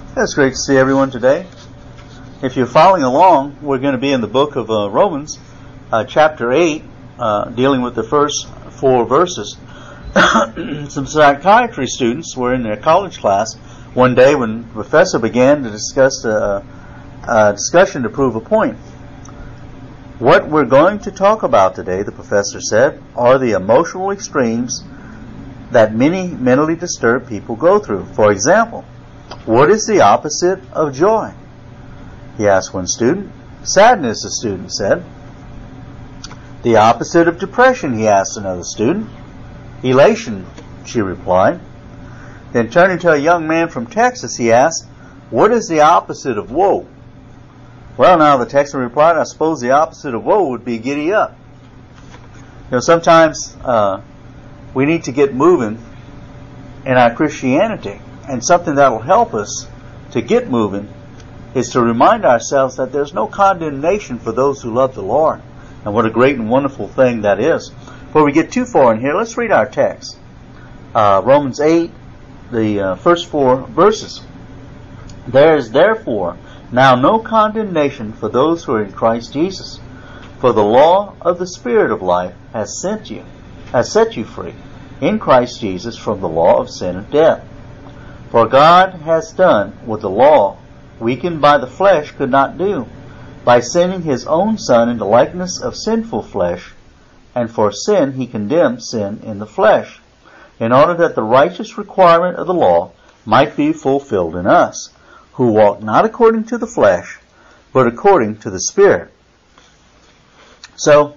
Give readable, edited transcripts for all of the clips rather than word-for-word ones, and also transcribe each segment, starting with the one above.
It's great to see everyone today. If you're following along, we're going to be in the book of Romans, chapter 8, dealing with the first 4 verses. Some psychiatry students were in their college class one day when the professor began to discuss a discussion to prove a point. What we're going to talk about today, the professor said, are the emotional extremes that many mentally disturbed people go through. For example, what is the opposite of joy? He asked one student. Sadness, the student said. The opposite of depression, he asked another student. Elation, she replied. Then turning to a young man from Texas, he asked, what is the opposite of woe? Well, now, the Texan replied, I suppose the opposite of woe would be giddy up. Sometimes we need to get moving in our Christianity. And something that will help us to get moving is to remind ourselves that there's no condemnation for those who love the Lord. And what a great and wonderful thing that is. Before we get too far in here, let's read our text. Romans 8, the first 4 verses. There is therefore now no condemnation for those who are in Christ Jesus. For the law of the Spirit of life has set you free in Christ Jesus from the law of sin and death. For God has done what the law, weakened by the flesh, could not do, by sending His own Son in the likeness of sinful flesh, and for sin He condemned sin in the flesh, in order that the righteous requirement of the law might be fulfilled in us, who walk not according to the flesh, but according to the Spirit. So,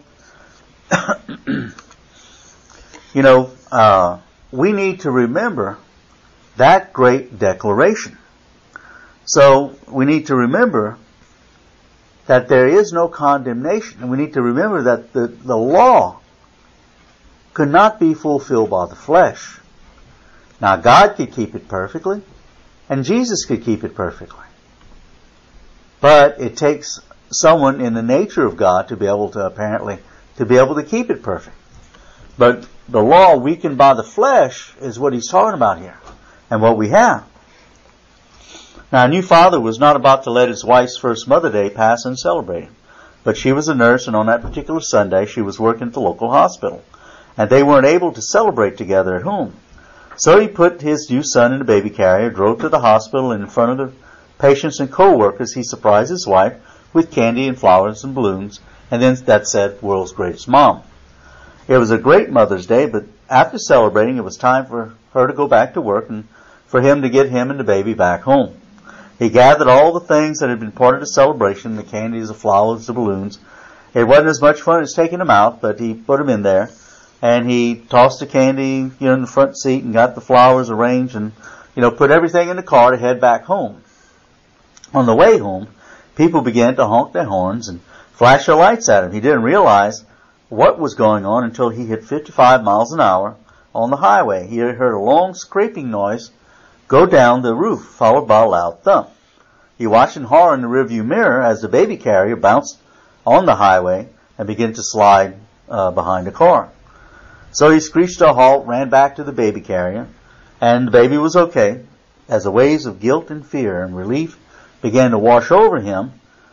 we need to remember that great declaration. So we need to remember that there is no condemnation. And we need to remember that the law could not be fulfilled by the flesh. Now God could keep it perfectly, and Jesus could keep it perfectly. But it takes someone in the nature of God to be able to keep it perfect. But the law weakened by the flesh is what he's talking about here. And what we have. Now, a new father was not about to let his wife's first Mother Day pass uncelebrated. But she was a nurse, and on that particular Sunday, she was working at the local hospital. And they weren't able to celebrate together at home. So he put his new son in a baby carrier, drove to the hospital, and in front of the patients and co-workers, he surprised his wife with candy and flowers and balloons, and then that said, world's greatest mom. It was a great Mother's Day, but after celebrating, it was time for her to go back to work and for him to get him and the baby back home. He gathered all the things that had been part of the celebration, the candies, the flowers, the balloons. It wasn't as much fun as taking them out, but he put them in there. And he tossed the candy, in the front seat and got the flowers arranged and, put everything in the car to head back home. On the way home, people began to honk their horns and flash their lights at him. He didn't realize what was going on until he hit 55 miles an hour on the highway. He heard a long scraping noise go down the roof, followed by a loud thump. He watched in horror in the rearview mirror as the baby carrier bounced on the highway and began to slide behind the car. So he screeched to a halt, ran back to the baby carrier, and the baby was okay. As the waves of guilt and fear and relief began to wash over him,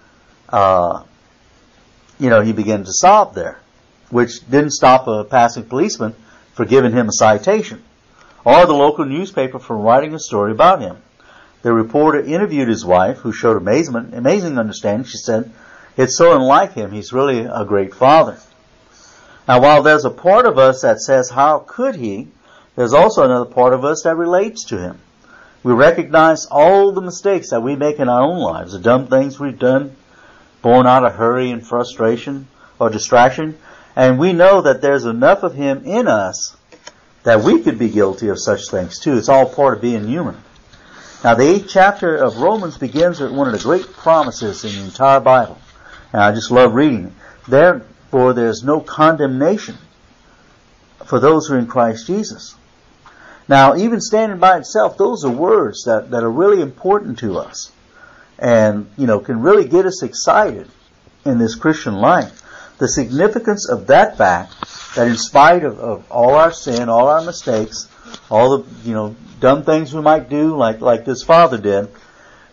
he began to sob there, which didn't stop a passing policeman for giving him a citation, or the local newspaper from writing a story about him. The reporter interviewed his wife, who showed amazing understanding. She said, it's so unlike him, he's really a great father. Now, while there's a part of us that says, how could he, there's also another part of us that relates to him. We recognize all the mistakes that we make in our own lives, the dumb things we've done, born out of hurry and frustration or distraction, and we know that there's enough of him in us that we could be guilty of such things too. It's all part of being human. Now, the 8th chapter of Romans begins with one of the great promises in the entire Bible. And I just love reading it. Therefore, there's no condemnation for those who are in Christ Jesus. Now, even standing by itself, those are words that are really important to us. And, can really get us excited in this Christian life. The significance of that fact, that in spite of all our sin, all our mistakes, all the, dumb things we might do, like this father did,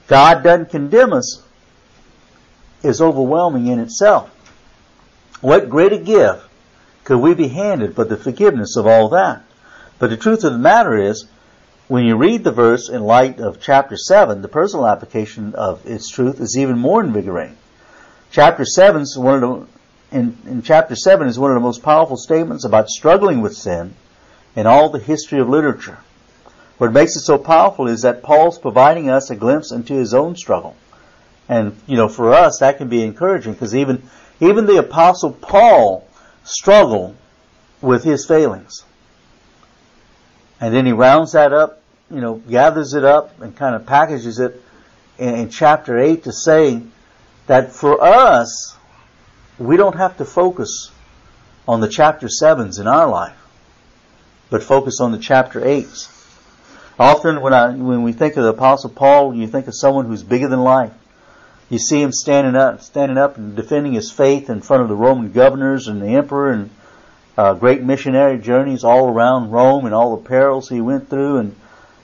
God doesn't condemn us is overwhelming in itself. What greater gift could we be handed but the forgiveness of all that? But the truth of the matter is, when you read the verse in light of chapter 7, the personal application of its truth is even more invigorating. Chapter 7 is in chapter 7 is one of the most powerful statements about struggling with sin in all the history of literature. What makes it so powerful is that Paul's providing us a glimpse into his own struggle. And, for us, that can be encouraging, because even the Apostle Paul struggled with his failings. And then he rounds that up, gathers it up and kind of packages it in chapter 8 to say that for us, we don't have to focus on the chapter 7s in our life, but focus on the chapter 8s. Often when we think of the Apostle Paul, you think of someone who's bigger than life. You see him standing up and defending his faith in front of the Roman governors and the emperor, and great missionary journeys all around Rome and all the perils he went through, and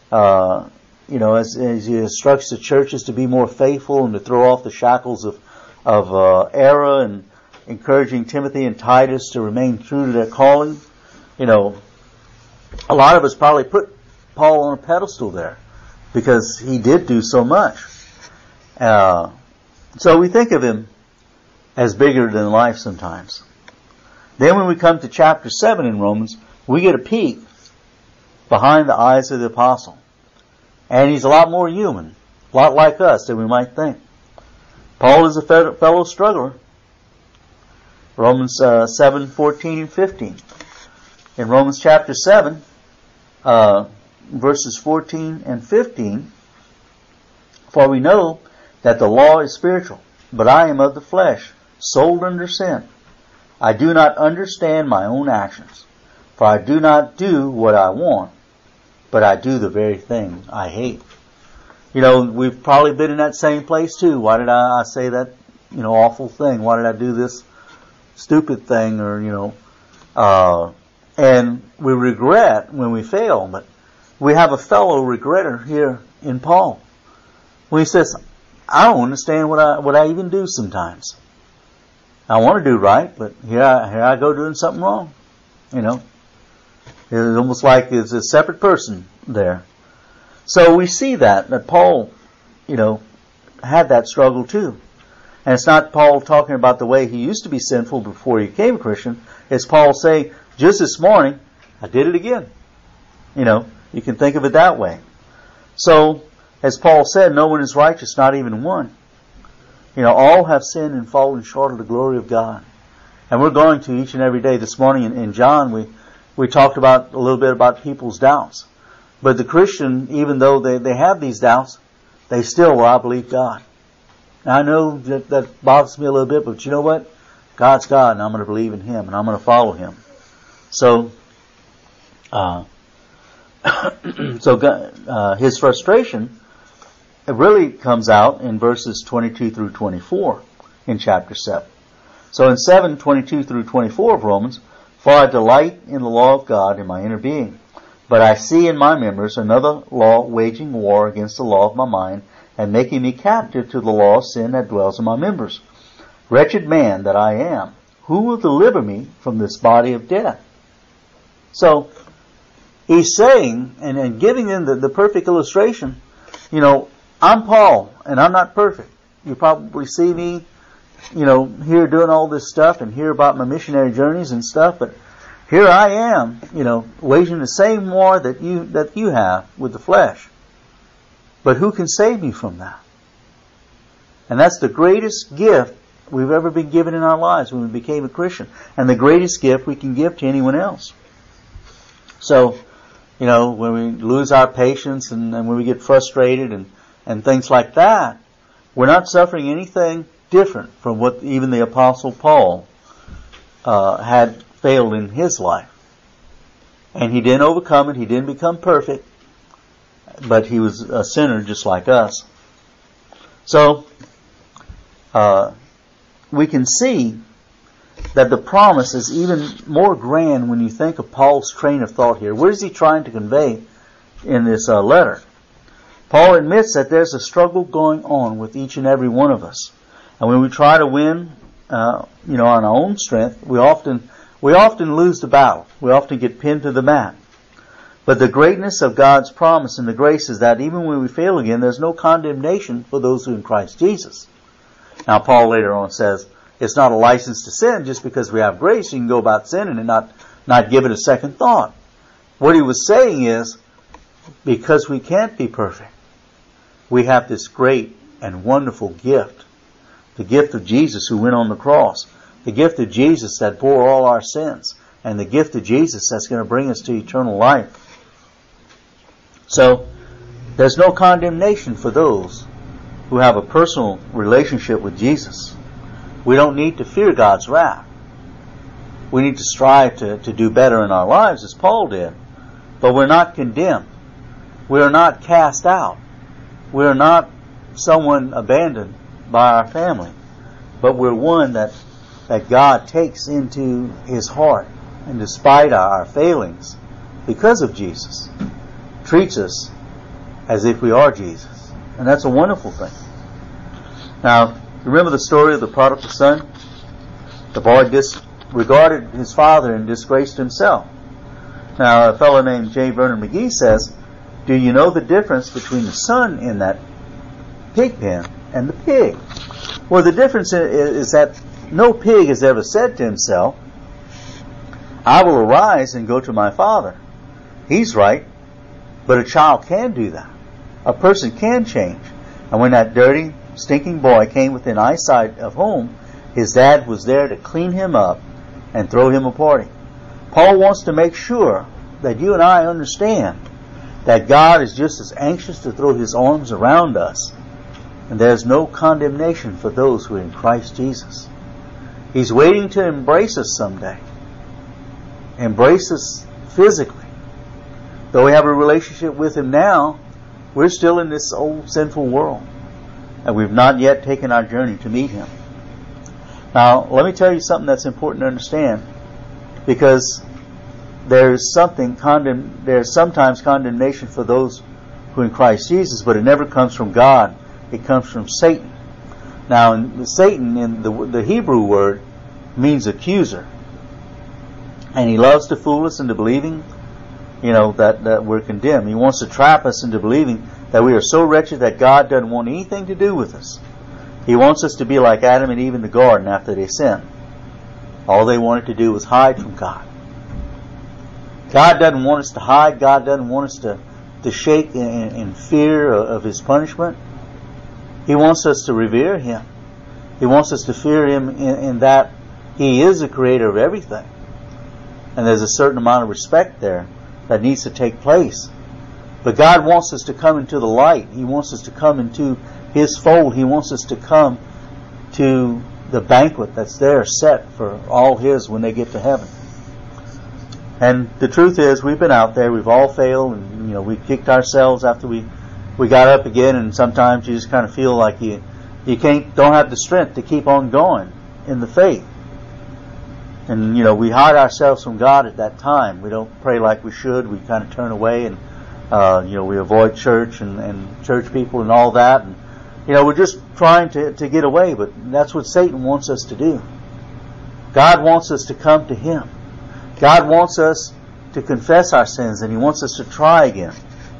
as he instructs the churches to be more faithful and to throw off the shackles of error, and encouraging Timothy and Titus to remain true to their calling. A lot of us probably put Paul on a pedestal there because he did do so much. So we think of him as bigger than life sometimes. Then when we come to chapter 7 in Romans, we get a peek behind the eyes of the apostle. And he's a lot more human, a lot like us than we might think. Paul is a fellow struggler. Romans 7:14 and 15. In Romans chapter 7, verses 14 and 15, for we know that the law is spiritual, but I am of the flesh, sold under sin. I do not understand my own actions, for I do not do what I want, but I do the very thing I hate. We've probably been in that same place too. Why did I say that, awful thing? Why did I do this stupid thing? And we regret when we fail, but we have a fellow regretter here in Paul. When he says, I don't understand what I even do sometimes. I want to do right, but here I go doing something wrong. It's almost like it's a separate person there. So we see that Paul, had that struggle too. And it's not Paul talking about the way he used to be sinful before he became a Christian. It's Paul saying, just this morning, I did it again. You can think of it that way. So, as Paul said, no one is righteous, not even one. All have sinned and fallen short of the glory of God. And we're going to each and every day. This morning in John, we talked about a little bit about people's doubts. But the Christian, even though they have these doubts, they still will, I believe, God. Now, I know that bothers me a little bit, but you know what? God's God, and I'm going to believe in Him, and I'm going to follow Him. So, his frustration, it really comes out in verses 22 through 24 in chapter 7. So in 7:22 through 24 of Romans, for I delight in the law of God in my inner being, but I see in my members another law waging war against the law of my mind, and making me captive to the law of sin that dwells in my members. Wretched man that I am, who will deliver me from this body of death? So, he's saying, and giving them the perfect illustration, I'm Paul, and I'm not perfect. You probably see me, here doing all this stuff and hear about my missionary journeys and stuff, but here I am, waging the same war that you have with the flesh. But who can save me from that? And that's the greatest gift we've ever been given in our lives when we became a Christian, and the greatest gift we can give to anyone else. So, when we lose our patience and when we get frustrated and things like that, we're not suffering anything different from what even the Apostle Paul had failed in his life. And he didn't overcome it. He didn't become perfect. But he was a sinner just like us. So, we can see that the promise is even more grand when you think of Paul's train of thought here. What is he trying to convey in this letter? Paul admits that there's a struggle going on with each and every one of us. And when we try to win, on our own strength, we often lose the battle. We often get pinned to the mat. But the greatness of God's promise and the grace is that even when we fail again, there's no condemnation for those who are in Christ Jesus. Now, Paul later on says, it's not a license to sin just because we have grace. You can go about sinning and not give it a second thought. What he was saying is, because we can't be perfect, we have this great and wonderful gift. The gift of Jesus who went on the cross. The gift of Jesus that bore all our sins. And the gift of Jesus that's going to bring us to eternal life. So, there's no condemnation for those who have a personal relationship with Jesus. We don't need to fear God's wrath. We need to strive to do better in our lives as Paul did. But we're not condemned. We are not cast out. We are not someone abandoned by our family. But we're one that God takes into His heart. And despite our failings, because of Jesus, treats us as if we are Jesus. And that's a wonderful thing. Now, remember the story of the prodigal son? The boy disregarded his father and disgraced himself. Now, a fellow named J. Vernon McGee says, do you know the difference between the son in that pig pen and the pig? Well, the difference is that no pig has ever said to himself, I will arise and go to my father. He's right, but a child can do that. A person can change. And when that dirty, stinking boy came within eyesight of home, his dad was there to clean him up and throw him a party. Paul wants to make sure that you and I understand that God is just as anxious to throw His arms around us. And there's no condemnation for those who are in Christ Jesus. He's waiting to embrace us someday. Embrace us physically. Though we have a relationship with Him now, we're still in this old sinful world. And we've not yet taken our journey to meet Him. Now, let me tell you something that's important to understand. Because there's sometimes condemnation for those who are in Christ Jesus, but it never comes from God. It comes from Satan. Now, Satan in the Hebrew word means accuser. And he loves to fool us into believing, that we're condemned. He wants to trap us into believing that we are so wretched that God doesn't want anything to do with us. He wants us to be like Adam and Eve in the garden after they sinned. All they wanted to do was hide from God. God doesn't want us to hide. God doesn't want us to shake in fear of His punishment. He wants us to revere Him. He wants us to fear Him in that He is the creator of everything. And there's a certain amount of respect there that needs to take place. But God wants us to come into the light. He wants us to come into His fold. He wants us to come to the banquet that's there set for all His when they get to heaven. And the truth is, we've been out there, we've all failed, and we kicked ourselves after we got up again, and sometimes you just kind of feel like you don't have the strength to keep on going in the faith. And we hide ourselves from God at that time. We don't pray like we should. We kind of turn away, and we avoid church and church people and all that. And we're just trying to get away, but that's what Satan wants us to do. God wants us to come to Him. God wants us to confess our sins, and He wants us to try again.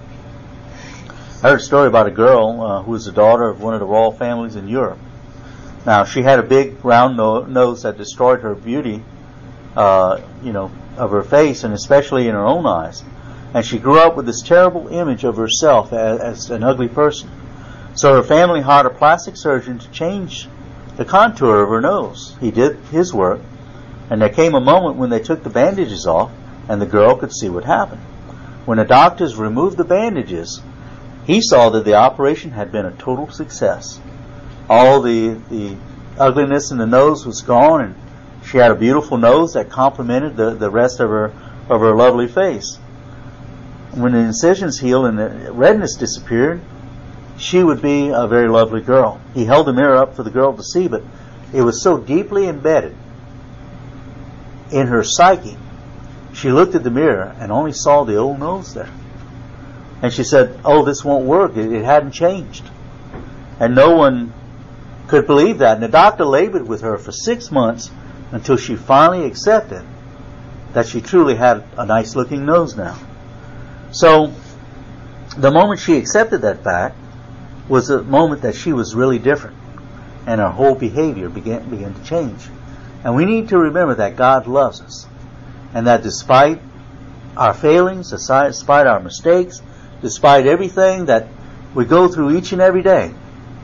I heard a story about a girl who was the daughter of one of the royal families in Europe. Now, she had a big round nose that destroyed her beauty, of her face, and especially in her own eyes. And she grew up with this terrible image of herself as an ugly person. So her family hired a plastic surgeon to change the contour of her nose. He did his work, and there came a moment when they took the bandages off, and the girl could see what happened. When the doctors removed the bandages, he saw that the operation had been a total success. All the ugliness in the nose was gone, and she had a beautiful nose that complemented the rest of her lovely face. When the incisions healed and the redness disappeared, she would be a very lovely girl. He held the mirror up for the girl to see, but it was so deeply embedded in her psyche, she looked at the mirror and only saw the old nose there. And she said, oh, this won't work. It hadn't changed. And no one could believe that. And the doctor labored with her for 6 months until she finally accepted that she truly had a nice looking nose now. So the moment she accepted that fact was the moment that she was really different, and her whole behavior began to change. And we need to remember that God loves us, and that despite our failings, despite our mistakes, despite everything that we go through each and every day,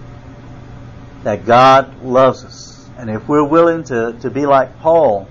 that God loves us. And if we're willing to be like Paul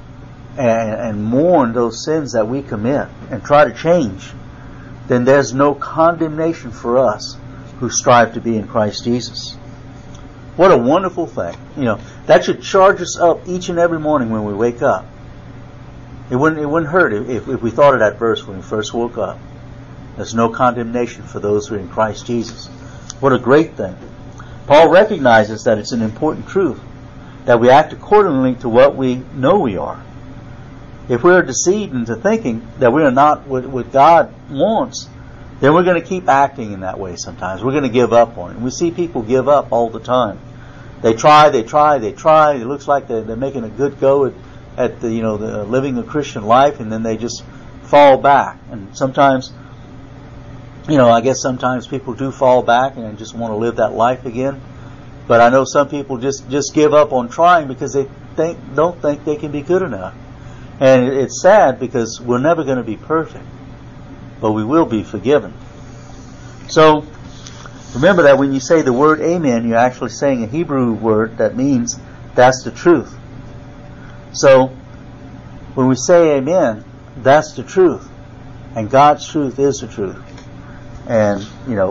and mourn those sins that we commit and try to change, then there's no condemnation for us who strive to be in Christ Jesus. What a wonderful thing. That should charge us up each and every morning when we wake up. It wouldn't hurt if we thought of that verse when we first woke up. There's no condemnation for those who are in Christ Jesus. What a great thing. Paul recognizes that it's an important truth that we act accordingly to what we know we are. If we are deceived into thinking that we are not what God wants, then we're going to keep acting in that way sometimes. We're going to give up on it. And we see people give up all the time. They try. It looks like they're making a good go at the living a Christian life, and then they just fall back. And sometimes, I guess sometimes people do fall back and just want to live that life again. But I know some people just give up on trying because they don't think they can be good enough. And it's sad because we're never going to be perfect, but we will be forgiven. So remember that when you say the word amen, you're actually saying a Hebrew word that means that's the truth. So when we say amen, that's the truth. And God's truth is the truth. And,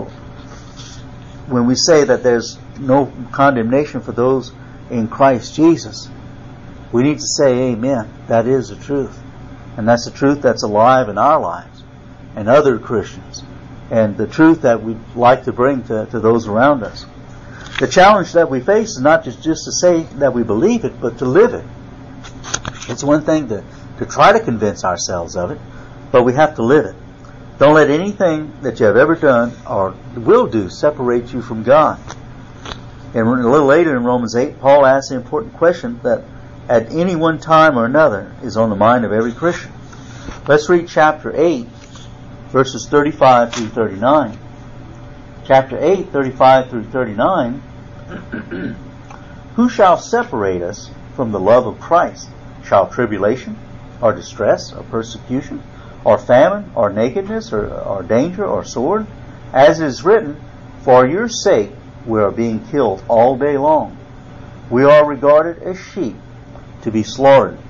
when we say that there's no condemnation for those in Christ Jesus, we need to say amen. That is the truth. And that's the truth that's alive in our lives and other Christians. And the truth that we'd like to bring to those around us. The challenge that we face is not just to say that we believe it, but to live it. It's one thing to try to convince ourselves of it, but we have to live it. Don't let anything that you have ever done or will do separate you from God. And a little later in Romans 8, Paul asks an important question that at any one time or another is on the mind of every Christian. Let's read chapter 8, verses 35 through 39. Chapter 8, 35 through 39. Who shall separate us from the love of Christ? Shall tribulation, or distress, or persecution, or famine, or nakedness, or danger, or sword? As it is written, for your sake we are being killed all day long. We are regarded as sheep to be slaughtered.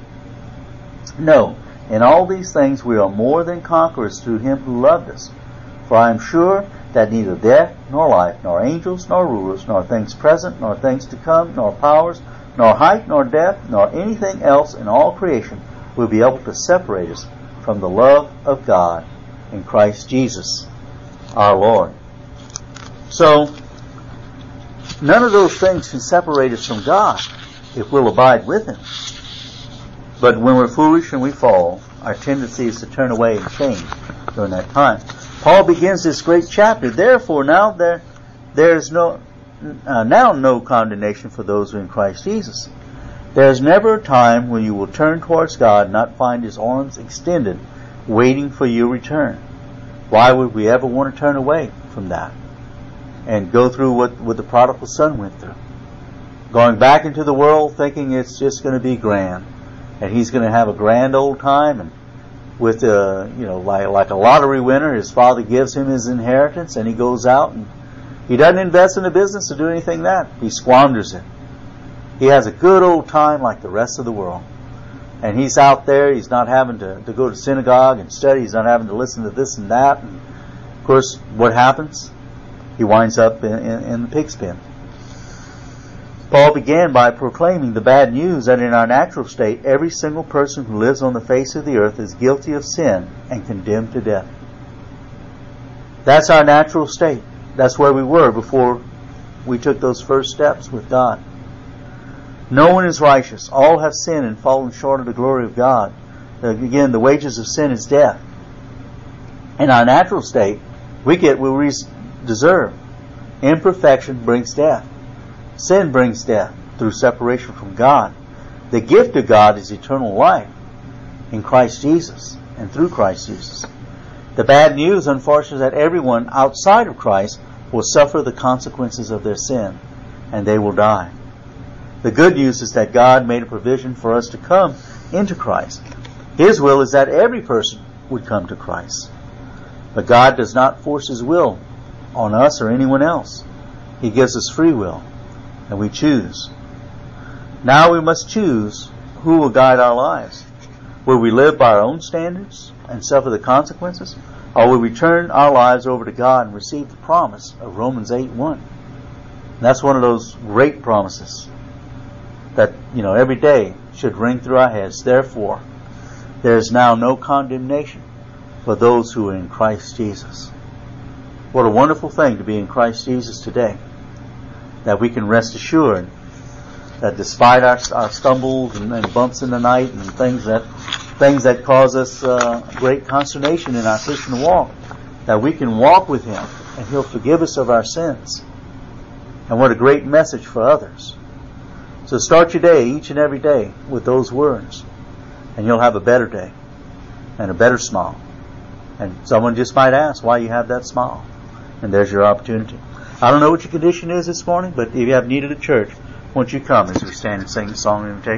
No, in all these things we are more than conquerors through him who loved us. For I am sure that neither death, nor life, nor angels, nor rulers, nor things present, nor things to come, nor powers, nor height, nor depth, nor anything else in all creation will be able to separate us from the love of God in Christ Jesus our Lord. So, none of those things can separate us from God if we'll abide with him. But when we're foolish and we fall, our tendency is to turn away and change during that time. Paul begins this great chapter. Therefore, now there's no condemnation for those who are in Christ Jesus. There's never a time when you will turn towards God and not find his arms extended, waiting for your return. Why would we ever want to turn away from that and go through what the prodigal son went through? Going back into the world thinking it's just going to be grand, and he's going to have a grand old time, and with like a lottery winner, his father gives him his inheritance, and he goes out and he doesn't invest in the business or do anything that. He squanders it. He has a good old time like the rest of the world. And he's out there, he's not having to go to synagogue and study, he's not having to listen to this and that. And of course, what happens? He winds up in the pig's pen. Paul began by proclaiming the bad news that in our natural state, every single person who lives on the face of the earth is guilty of sin and condemned to death. That's our natural state. That's where we were before we took those first steps with God. No one is righteous. All have sinned and fallen short of the glory of God. Again, the wages of sin is death. In our natural state, We get what we deserve. Imperfection brings death. Sin brings death through separation from God. The gift of God is eternal life in Christ Jesus and through Christ Jesus. The bad news, unfortunately, is that everyone outside of Christ will suffer the consequences of their sin, and they will die. The good news is that God made a provision for us to come into Christ. His will is that every person would come to Christ. But God does not force His will on us or anyone else. He gives us free will, and we choose. Now we must choose who will guide our lives. Will we live by our own standards and suffer the consequences? Or will we turn our lives over to God and receive the promise of Romans 8:1? That's one of those great promises that, every day should ring through our heads. Therefore, there is now no condemnation for those who are in Christ Jesus. What a wonderful thing to be in Christ Jesus today. That we can rest assured that despite our stumbles and bumps in the night and things that cause us great consternation in our Christian walk, that we can walk with Him and He'll forgive us of our sins. And what a great message for others. So start your day, each and every day, with those words, and you'll have a better day and a better smile. And someone just might ask why you have that smile. And there's your opportunity. I don't know what your condition is this morning, but if you have need of the church, won't you come as we stand and sing the song of invitation?